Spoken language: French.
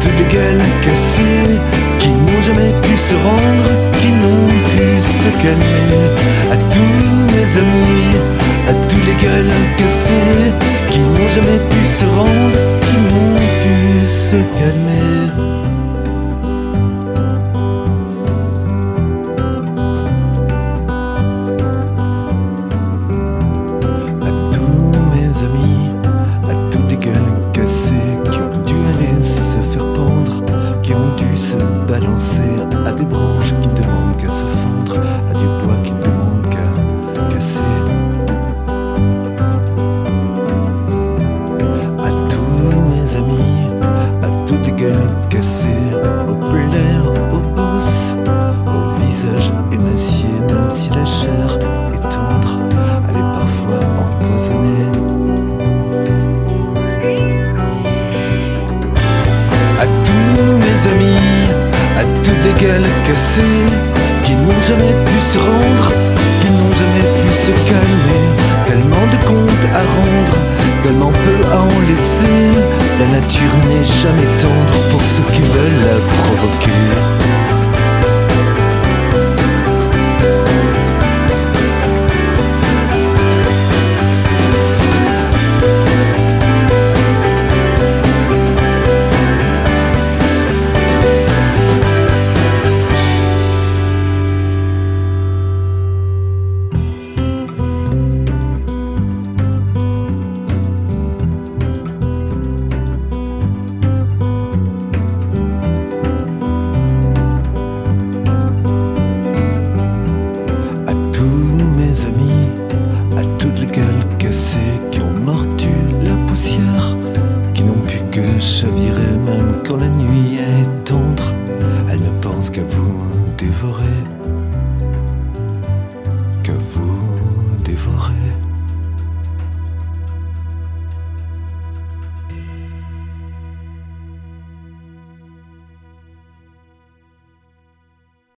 toutes les gueules cassées qui n'ont jamais pu se rendre, qui n'ont pu se calmer. À tous mes amis, à toutes les gueules cassées qui n'ont jamais pu se rendre, qui n'ont pu se calmer. Balancer à des branches qui ne demandent qu'à se fendre, à du bois qui ne demande qu'à casser. À tous mes amis, à toutes les gueules cassées, au plaire, au boss, au visage émacié, même si la chair est tendre, elle est parfois empoisonnée. À tous mes amis, à toutes les gueules cassées qui n'ont jamais pu se rendre, qui n'ont jamais pu se calmer. Tellement de comptes à rendre, tellement peu à en laisser. La nature n'est jamais tendre pour ceux qui veulent la provoquer. Qui ont mordu la poussière, qui n'ont pu que chavirer même quand la nuit